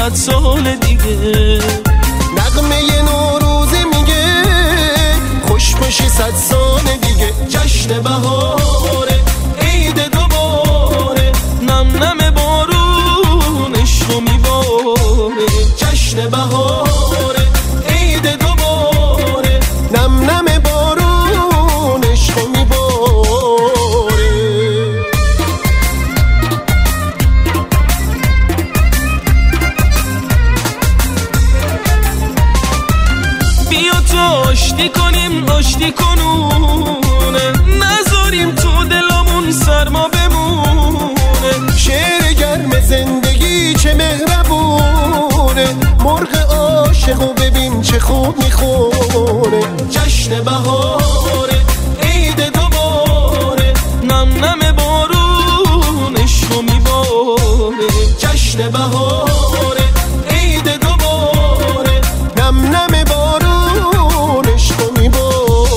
100 سال دیگه. نغمه نوروزه میگه خوش باشی 100 سال دیگه. جشن بهاره عید دوباره، نم نم بارون عشقو میباره. جشن بهاره عید دوباره، نم نم بارون عشقو میباره. بیا تو آشتی کنیم آشتی کنونه، نذاریم تو دلمون سرما بمونه. شعر گرم زندگی چه مهربونه، مرغ عاشقو ببین چه خوب میخوره. جشن بهاره عید دوباره، نم نم بارون عشقو میباره. جشن بهاره عید دوباره، نم نم بارون عشقو میباره.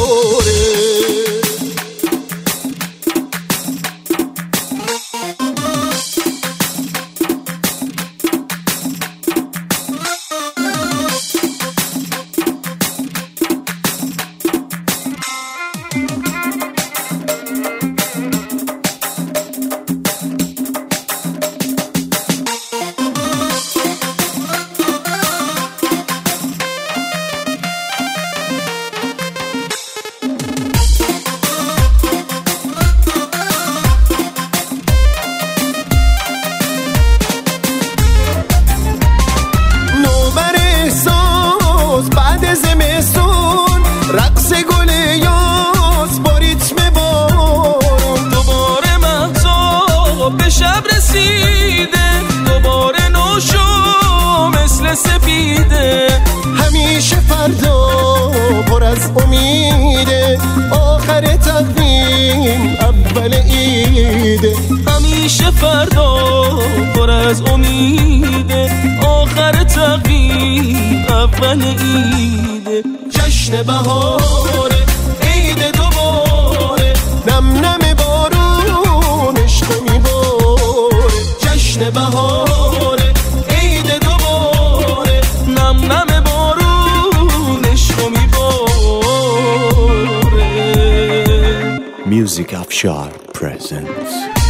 زمستون رقص گل یاس با ریتم بارون، دوباره مهتاب به شب رسیده، دوباره نوشو مثل سپیده. همیشه فردا پر از امیده، آخر تقویم اول عیده. همیشه فردا پر از امیده، آخر تقویم اول عیده. جشن بهاره عید دوباره، نم نم بارون عشقو میباره. جشن بهاره عید دوباره، نم نم بارون عشقو میباره. Music Afshar presents